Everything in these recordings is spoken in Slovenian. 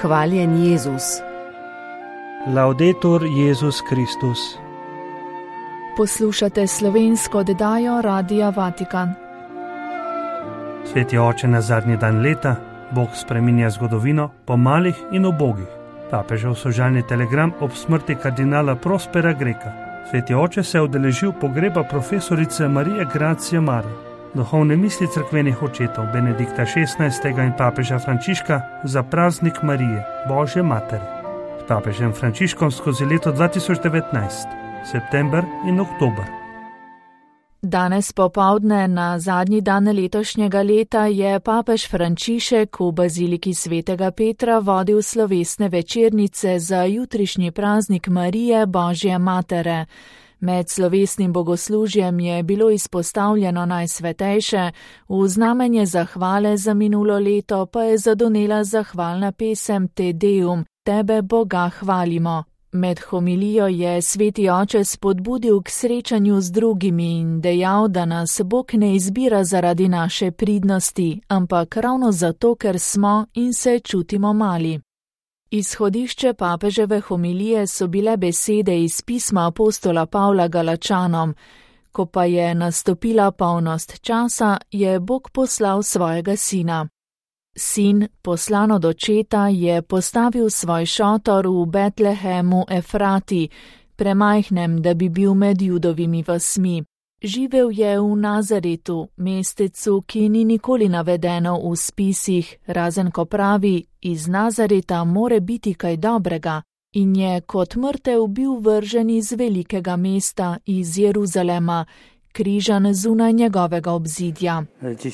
Hvaljen Jezus. Laudetur Jezus Kristus. Poslušate slovensko oddajo Radia Vatikan. Sveti oče, na zadnji dan leta Bog spreminja zgodovino po malih in ubogih. Papežev sožalni telegram ob smrti kardinala Prospera Greka. Sveti oče se je udeležil pogreba profesorice Marije Gracije Mare, duhovne misli cerkvenih očetov Benedikta XVI. In papeža Frančiška za praznik Marije, Božje matere. S papežem Frančiškom skozi leto 2019, september in oktober. Danes popoldne, na zadnji dan letošnjega leta, je papež Frančišek v baziliki svetega Petra vodil slovesne večernice za jutrišnji praznik Marije, Božje matere. Med slovesnim bogoslužjem je bilo izpostavljeno najsvetejše, v znamenje zahvale za minulo leto pa je zadonela zahvalna pesem Te Deum, Tebe Boga hvalimo. Med homilijo je sveti oče spodbudil k srečanju z drugimi in dejal, da nas Bog ne izbira zaradi naše pridnosti, ampak ravno zato, ker smo in se čutimo mali. Izhodišče papeževe homilije so bile besede iz pisma apostola Pavla Galačanom. Ko pa je nastopila polnost časa, je Bog poslal svojega sina. Sin, poslan od očeta, je postavil svoj šotor v Betlehemu Efrati, premajhnem, da bi bil med judovimi vasmi. Živel je v Nazaretu, mestecu, ki ni nikoli navedeno v spisih, razen ko pravi, iz Nazareta more biti kaj dobrega, in je kot mrtev bil vržen iz velikega mesta, iz Jeruzalema, križan zunaj njegovega obzidja.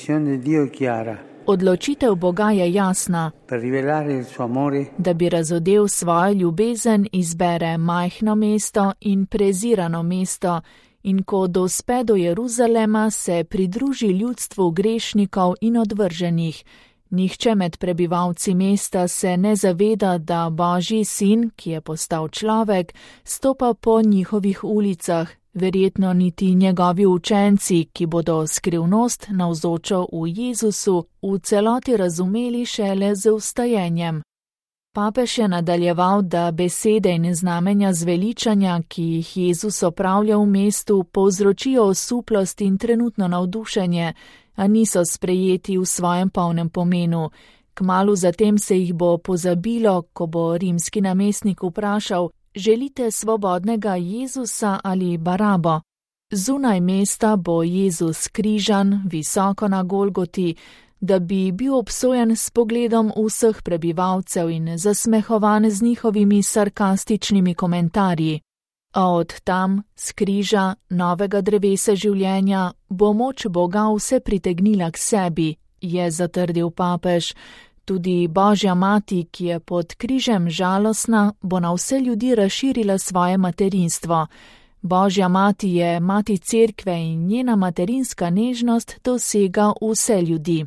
Odločitev Boga je jasna, da bi razodel svojo ljubezen, izbere majhno mesto in prezirano mesto, in ko dospe do Jeruzalema, se pridruži ljudstvu grešnikov in odvrženih. Nihče med prebivalci mesta se ne zaveda, da Božji sin, ki je postal človek, stopa po njihovih ulicah, verjetno niti njegovi učenci, ki bodo skrivnost navzočo v Jezusu v celoti razumeli šele z vstajenjem. Papež je nadaljeval, da besede in znamenja zveličanja, ki jih Jezus opravlja v mestu, povzročijo osuplost in trenutno navdušenje, a niso sprejeti v svojem polnem pomenu. Kmalu zatem se jih bo pozabilo, ko bo rimski namestnik vprašal: želite svobodnega Jezusa ali Barabo? Zunaj mesta bo Jezus križan, visoko na Golgoti, da bi bil obsojen s pogledom vseh prebivalcev in zasmehovan z njihovimi sarkastičnimi komentarji. A od tam, s križa, novega drevesa življenja, bo moč Boga vse pritegnila k sebi, je zatrdil papež. Tudi Božja mati, ki je pod križem žalostna, bo na vse ljudi razširila svoje materinstvo. Božja mati je mati cerkve in njena materinska nežnost dosega vse ljudi.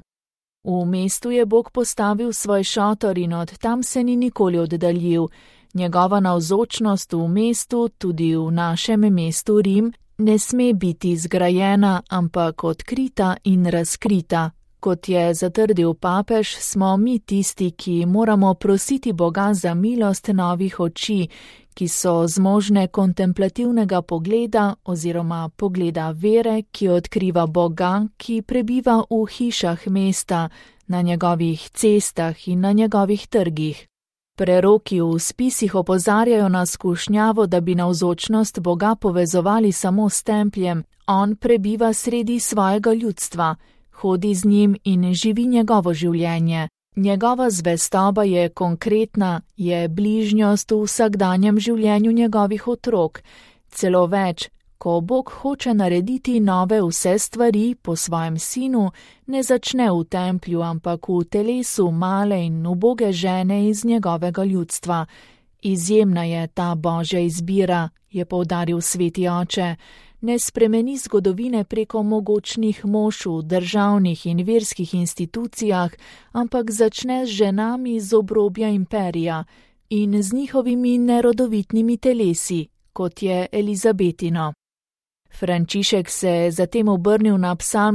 V mestu je Bog postavil svoj šotor in od tam se ni nikoli oddaljil. Njegova navzočnost v mestu, tudi v našem mestu Rim, ne sme biti zgrajena, ampak odkrita in razkrita. Kot je zatrdil papež, smo mi tisti, ki moramo prositi Boga za milost novih oči, ki so zmožne kontemplativnega pogleda oziroma pogleda vere, ki odkriva Boga, ki prebiva v hišah mesta, na njegovih cestah in na njegovih trgih. Preroki v spisih opozarjajo na skušnjavo, da bi navzočnost Boga povezovali samo s templjem. On prebiva sredi svojega ljudstva, hodi z njim in živi njegovo življenje. Njegova zvestoba je konkretna, je bližnjost v vsakdanjem življenju njegovih otrok. Celo več, ko Bog hoče narediti nove vse stvari po svojem sinu, ne začne v templju, ampak v telesu male in uboge žene iz njegovega ljudstva. Izjemna je ta Božja izbira, je poudaril sveti oče. Ne spremeni zgodovine preko mogočnih mož v državnih in verskih institucijah, ampak začne z ženami z obrobja imperija in z njihovimi nerodovitnimi telesi, kot je Elizabetino. Frančišek se je zatem obrnil na psalm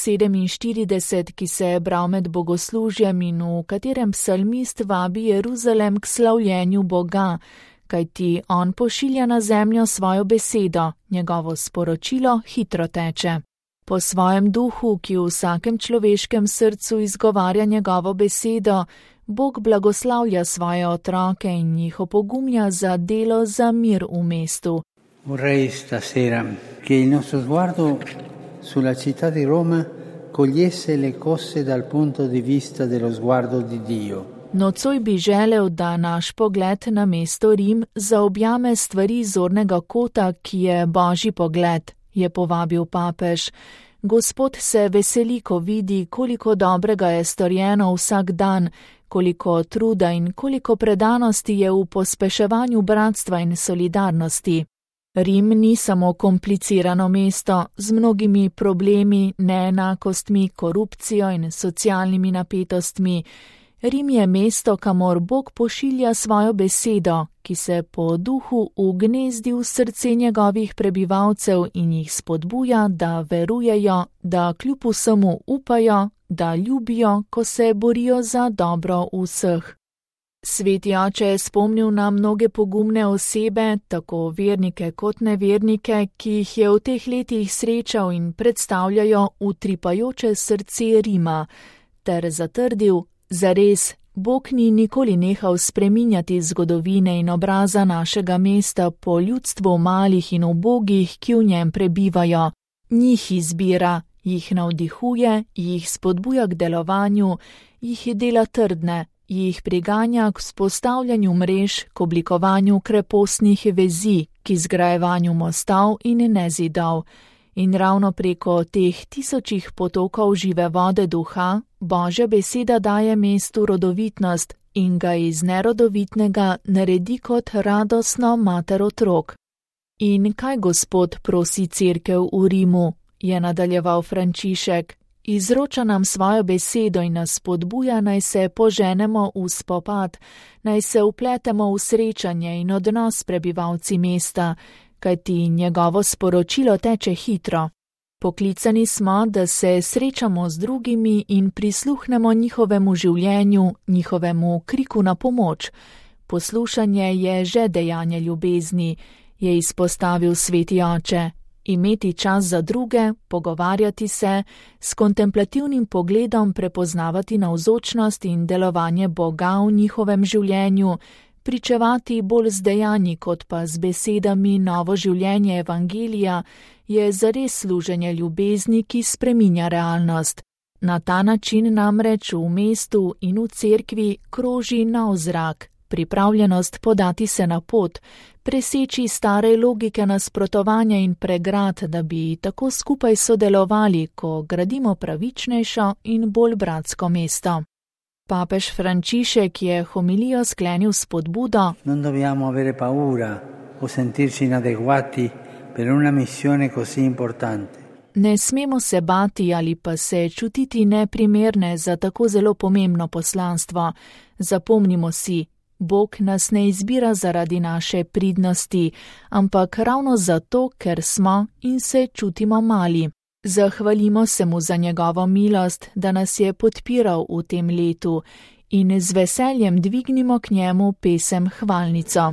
147, ki se je bral med bogoslužjem in v katerem psalmist vabi Jeruzalem k slavljenju Boga, kajti on pošilja na zemljo svojo besedo, njegovo sporočilo hitro teče. Po svojem duhu, ki v vsakem človeškem srcu izgovarja njegovo besedo, Bog blagoslavlja svoje otroke in jih opogumlja za delo za mir v mestu. Vorrei stasera che il nostro sguardo sulla città di Roma cogliesse le cose dal punto di vista dello sguardo di Dio. Nocoj bi želel, da naš pogled na mesto Rim zaobjame stvari zornega kota, ki je Božji pogled, je povabil papež. Gospod se veseli, ko vidi, koliko dobrega je storjeno vsak dan, koliko truda in koliko predanosti je v pospeševanju bratstva in solidarnosti. Rim ni samo komplicirano mesto z mnogimi problemi, neenakostmi, korupcijo in socialnimi napetostmi. Rim je mesto, kamor Bog pošilja svojo besedo, ki se po duhu ugnezdi v srce njegovih prebivalcev in jih spodbuja, da verujejo, da kljub vsemu upajo, da ljubijo, ko se borijo za dobro vseh. Sveti oče je spomnil na mnoge pogumne osebe, tako vernike kot nevernike, ki jih je v teh letih srečal in predstavljajo utripajoče srce Rima, ter zatrdil, zares, Bog ni nikoli nehal spreminjati zgodovine in obraza našega mesta po ljudstvu malih in ubogih, ki v njem prebivajo. Njih izbira, jih navdihuje, jih spodbuja k delovanju, jih dela trdne, jih priganja k vzpostavljanju mrež, k oblikovanju krepostnih vezi, k izgrajevanju mostov in ne zidov. In ravno preko teh tisočih potokov žive vode duha, Božja beseda daje mestu rodovitnost in ga iz nerodovitnega naredi kot radostno mater otrok. In kaj Gospod prosi cerkev v Rimu, je nadaljeval Frančišek. Izroča nam svojo besedo in nas spodbuja, naj se poženemo v spopad, naj se vpletemo v srečanje in odnos s prebivalci mesta, kajti njegovo sporočilo teče hitro. Poklicani smo, da se srečamo z drugimi in prisluhnemo njihovemu življenju, njihovemu kriku na pomoč. Poslušanje je že dejanje ljubezni, je izpostavil sveti oče. Imeti čas za druge, pogovarjati se, s kontemplativnim pogledom prepoznavati navzočnost in delovanje Boga v njihovem življenju, pričevati bolj z dejanji kot pa z besedami novo življenje evangelija, je zares služenje ljubezni, ki spreminja realnost. Na ta način namreč v mestu in v cerkvi kroži nov zrak, pripravljenost podati se na pot, preseči stare logike nasprotovanja in pregrad, da bi tako skupaj sodelovali, ko gradimo pravičnejšo in bolj bratsko mesto. Papež Frančišek je homilijo sklenil s spodbudo: Non dobbiamo avere paura o sentirci inadeguati per una missione così importante. Ne smemo se bati ali pa se čutiti neprimerne za tako zelo pomembno poslanstvo. Zapomnimo si, Bog nas ne izbira zaradi naše pridnosti, ampak ravno zato, ker smo in se čutimo mali. Zahvalimo se mu za njegovo milost, da nas je podpiral v tem letu in z veseljem dvignimo k njemu pesem hvalnico.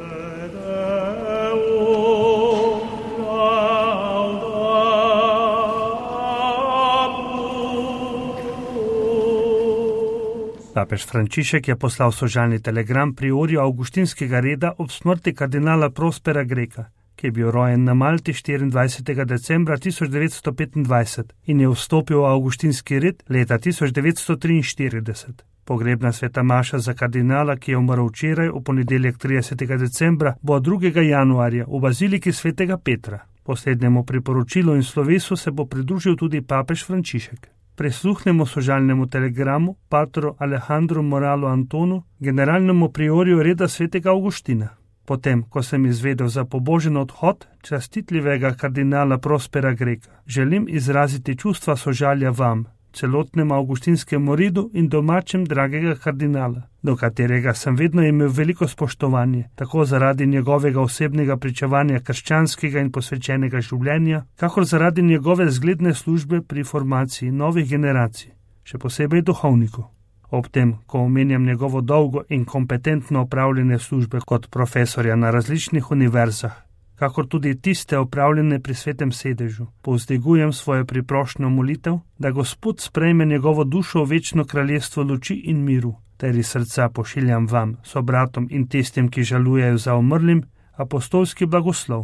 Papež Frančišek je poslal sožalni telegram priorju avgustinskega reda ob smrti kardinala Prospera Greka, ki je bil rojen na Malti 24. decembra 1925 in je vstopil v avgustinski red leta 1943. Pogrebna sveta maša za kardinala, ki je umrl včeraj, v ponedeljek 30. decembra, bo 2. januarja v baziliki svetega Petra. Poslednjemu priporočilu in slovesu se bo pridružil tudi papež Frančišek. Prisluhnemo sožalnemu telegramu patru Alejandru Moralu Antonu, generalnemu priorju reda svetega Avgustina. Potem, ko sem izvedel za pobožen odhod častitljivega kardinala Prospera Greka, želim izraziti čustva sožalja vam, celotnem avgustinskem ridu in domačem dragega kardinala, do katerega sem vedno imel veliko spoštovanje, tako zaradi njegovega osebnega pričevanja krščanskega in posvečenega življenja, kakor zaradi njegove zgledne službe pri formaciji novih generacij, še posebej duhovnikov. Ob tem, ko omenjam njegovo dolgo in kompetentno opravljene službe kot profesorja na različnih univerzah, kakor tudi tiste opravljene pri Svetem sedežu, povzdigujem svojo priprošnjo molitev, da Gospod sprejme njegovo dušo v večno kraljestvo luči in miru, ter iz srca pošiljam vam, sobratom in tistim, ki žalujejo za umrlim, apostolski blagoslov.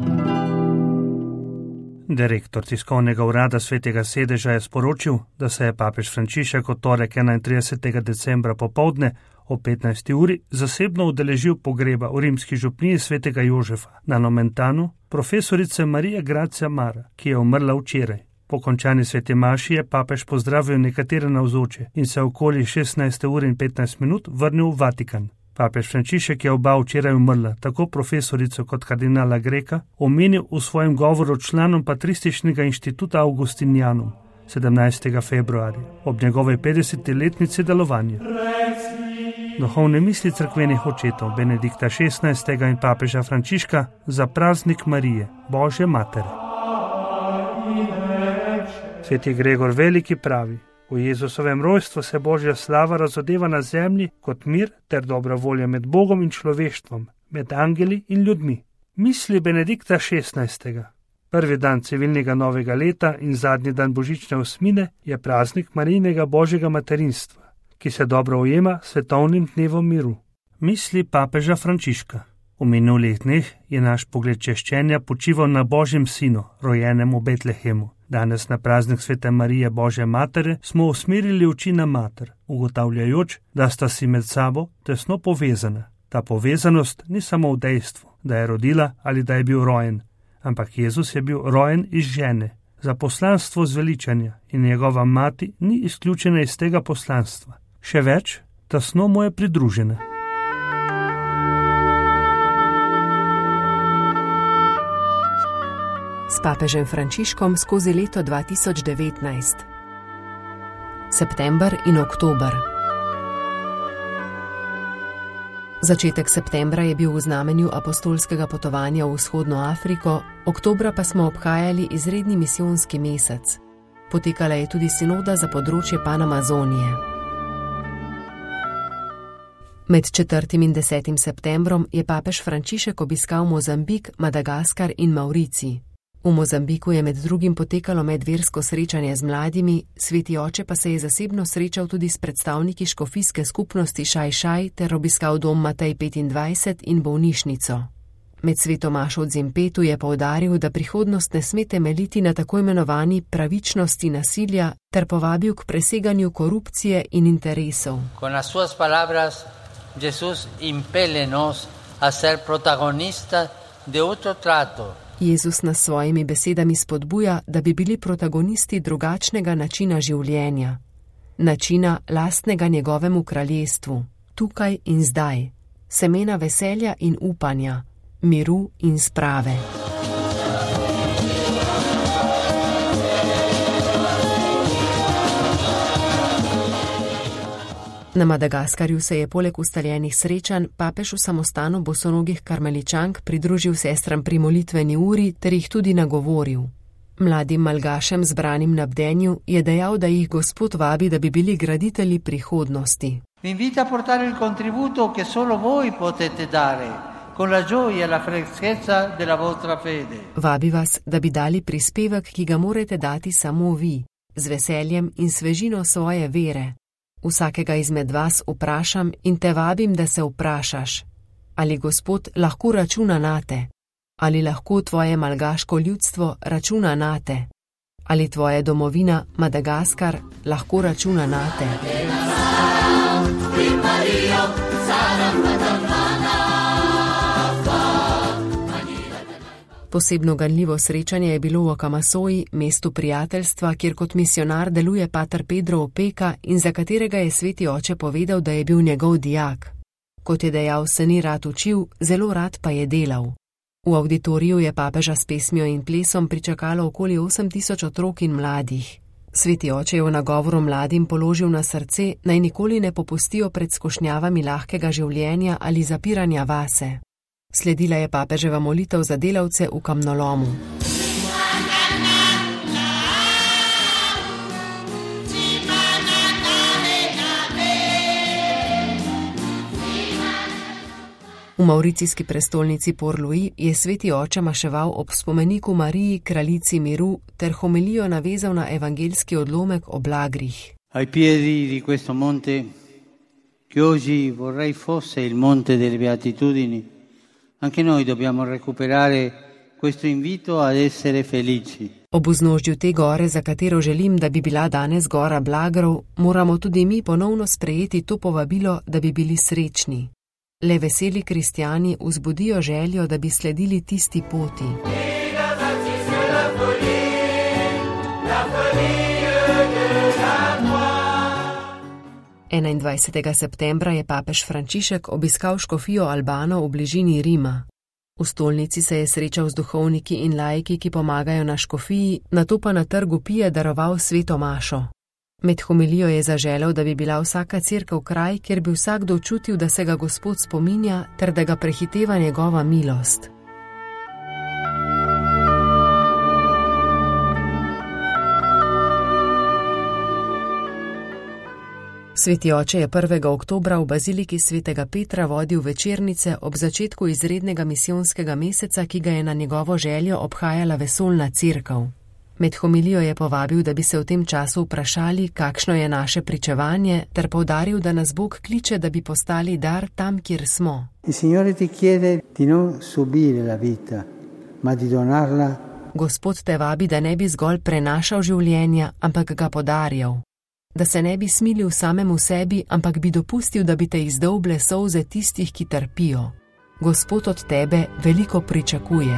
Direktor tiskovnega urada Svetega sedeža je sporočil, da se je papež Frančišek v torek 31. decembra popoldne o 15. uri zasebno udeležil pogreba v rimski župniji Svetega Jožefa na Nomentanu profesorice Marije Grazia Mara, ki je umrla včeraj. Po končani sveti maši je papež pozdravil nekatere navzoče in se okoli 16. uri in 15 minut vrnil v Vatikan. Papež Frančišek je oba včeraj umrla, tako profesorico kot kardinala Greka, omenil v svojem govoru članom Patrističnega inštituta Augustinianum 17. februarja, ob njegove 50-letnici delovanja. Duhovne misli cerkvenih očetov Benedikta XVI. In papeža Frančiška za praznik Marije, Božje matere. Sveti Gregor Veliki pravi: v Jezusovem rojstvu se Božja slava razodeva na zemlji kot mir ter dobra volja med Bogom in človeštvom, med angeli in ljudmi. Misli Benedikta XVI. Prvi dan civilnega novega leta in zadnji dan božične osmine je praznik Marijinega Božjega materinstva, ki se dobro ujema s svetovnim dnevom miru. Misli papeža Frančiška. V minulih dneh je naš pogled češčenja počival na Božjem sinu, rojenem v Betlehemu. Danes na praznik Svete Marije Božje matere smo usmerili oči na mater, ugotavljajoč, da sta si med sabo tesno povezana. Ta povezanost ni samo v dejstvu, da je rodila ali da je bil rojen, ampak Jezus je bil rojen iz žene, za poslanstvo zveličanja in njegova mati ni izključena iz tega poslanstva. Še več, tesno mu je pridružena. S papežem Frančiškom skozi leto 2019. September in oktober. Začetek septembra je bil v znamenju apostolskega potovanja v vzhodno Afriko, oktobra pa smo obhajali izredni misijonski mesec. Potekala je tudi sinoda za področje Panamazonije. Med 4. in 10. septembrom je papež Frančišek obiskal Mozambik, Madagaskar in Mauricij. V Mozambiku je med drugim potekalo medversko srečanje z mladimi, sveti oče pa se je zasebno srečal tudi s predstavniki škofijske skupnosti Šaj ter obiskal dom Matej 25 in bolnišnico. Med sveto mašo v Dzimpetu je poudaril, da prihodnost ne sme temeljiti na tako imenovani pravičnosti nasilja ter povabil k preseganju korupcije in interesov. Con las suas palabras, Jesús impele-nos a ser protagonistas de otro trato. Jezus nas svojimi besedami spodbuja, da bi bili protagonisti drugačnega načina življenja, načina lastnega njegovemu kraljestvu, tukaj in zdaj, semena veselja in upanja, miru in sprave. Na Madagaskarju se je poleg ustaljenih srečanj papež v samostanu bosonogih karmeličank pridružil sestram pri molitveni uri ter jih tudi nagovoril. Mladim malgašem zbranim na bdenju je dejal, da jih Gospod vabi, da bi bili graditelji prihodnosti. Vi invita a portare il contributo che solo voi potete dare, con la gioia e la freschezza della vostra fede. Vabi vas, da bi dali prispevek, ki ga morate dati samo vi, z veseljem in svežino svoje vere. Vsakega izmed vas vprašam in te vabim, da se vprašaš, ali Gospod lahko računa nate, ali lahko tvoje malgaško ljudstvo računa nate, ali tvoja domovina Madagaskar lahko računa nate. Posebno ganljivo srečanje je bilo v Akamasoji, mestu prijateljstva, kjer kot misionar deluje pater Pedro Opeka in za katerega je sveti oče povedal, da je bil njegov dijak. Kot je dejal, se ni rad učil, zelo rad pa je delal. V avditoriju je papeža s pesmijo in plesom pričakalo okoli 8000 otrok in mladih. Sveti oče je v nagovoru mladim položil na srce, naj nikoli ne popustijo pred skušnjavami lahkega življenja ali zapiranja vase. Sledila je papeževa molitev za delavce v kamnolomu. V mauricijski prestolnici Port-Louis je sveti oče maševal ob spomeniku Mariji, kraljici miru, ter homilijo navezal na evangeljski odlomek o blagrih. Ai piedi di questo monte, che oggi vorrei fosse il monte delle beatitudini, anche noi dobbiamo recuperare questo invito ad essere felici. Ob vznožju te gore, za katero želim, da bi bila danes gora blagrov, moramo tudi mi ponovno sprejeti to povabilo, da bi bili srečni. Le veseli kristjani vzbudijo željo, da bi sledili tisti poti. 21. septembra je papež Frančišek obiskal škofijo Albano v bližini Rima. V stolnici se je srečal z duhovniki in laiki, ki pomagajo na škofiji, nato pa na trgu Pije daroval sveto mašo. Med homilijo je zaželel, da bi bila vsaka cerkev kraj, kjer bi vsakdo čutil, da se ga Gospod spominja ter da ga prehiteva njegova milost. Sveti oče je 1. oktobra v baziliki svetega Petra vodil večernice ob začetku izrednega misijonskega meseca, ki ga je na njegovo željo obhajala vesoljna cerkev. Med homilijo je povabil, da bi se v tem času vprašali, kakšno je naše pričevanje, ter poudaril, da nas Bog kliče, da bi postali dar tam, kjer smo. Gospod te vabi, da ne bi zgolj prenašal življenja, ampak ga podarjal. Da se ne bi smilil samemu sebi, ampak bi dopustil, da bi te izdolble solze tistih, ki trpijo. Gospod od tebe veliko pričakuje.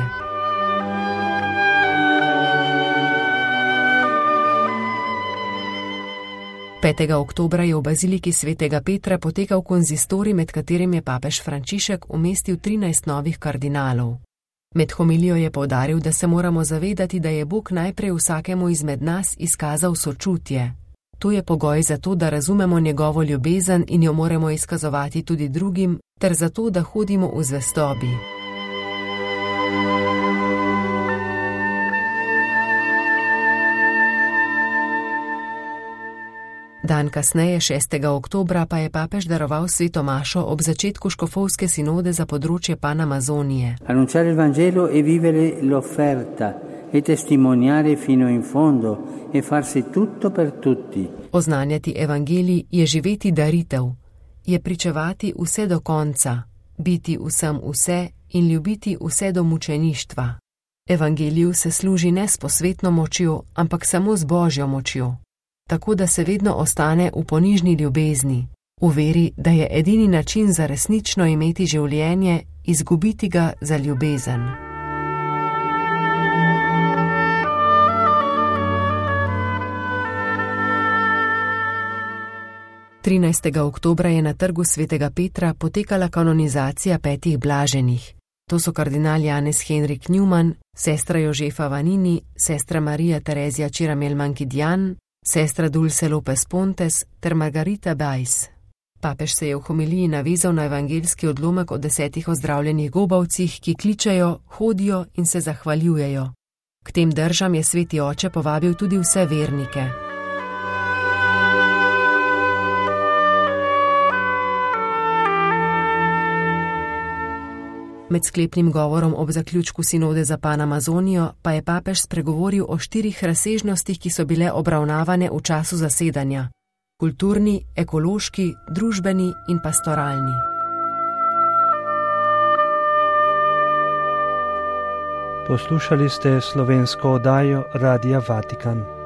Oktobra je v baziliki svetega Petra potekal konzistorij, med katerim je papež Frančišek umestil 13 novih kardinalov. Med homilijo je poudaril, da se moramo zavedati, da je Bog najprej vsakemu izmed nas izkazal sočutje. To je pogoj za to, da razumemo njegovo ljubezen in jo moramo izkazovati tudi drugim, ter za to, da hodimo v zvestobi. Dan kasneje, 6. oktobra, pa je papež daroval sveto mašo ob začetku škofovske sinode za področje Panamazonije. Annunciare il Vangelo e vivere l'offerta e testimoniare fino in fondo e farsi tutto per tutti. Oznanjati evangelij je živeti daritev, je pričevati vse do konca, biti vsem vse in ljubiti vse do mučeništva. Evangeliju se služi ne s posvetno močjo, ampak samo z Božjo močjo. Tako da se vedno ostane v ponižni ljubezni, v veri, da je edini način za resnično imeti življenje, izgubiti ga za ljubezen. Oktobra je na trgu svetega Petra potekala kanonizacija 5 blaženih. To so kardinal Janez Henrik Newman, sestra Jožefa Vanini, sestra Marija Terezija Chiramel-Mankidian, sestra Dulce Lopez Pontes ter Margarita Bajs. Papež se je v homiliji navezal na evangeljski odlomek o 10 ozdravljenih gobavcih, ki kličejo, hodijo in se zahvaljujejo. K tem držam je sveti oče povabil tudi vse vernike. Med sklepnim govorom ob zaključku sinode za Panamazonijo pa je papež spregovoril o 4 razsežnostih, ki so bile obravnavane v času zasedanja: kulturni, ekološki, družbeni in pastoralni. Poslušali ste slovensko oddajo Radia Vatikan.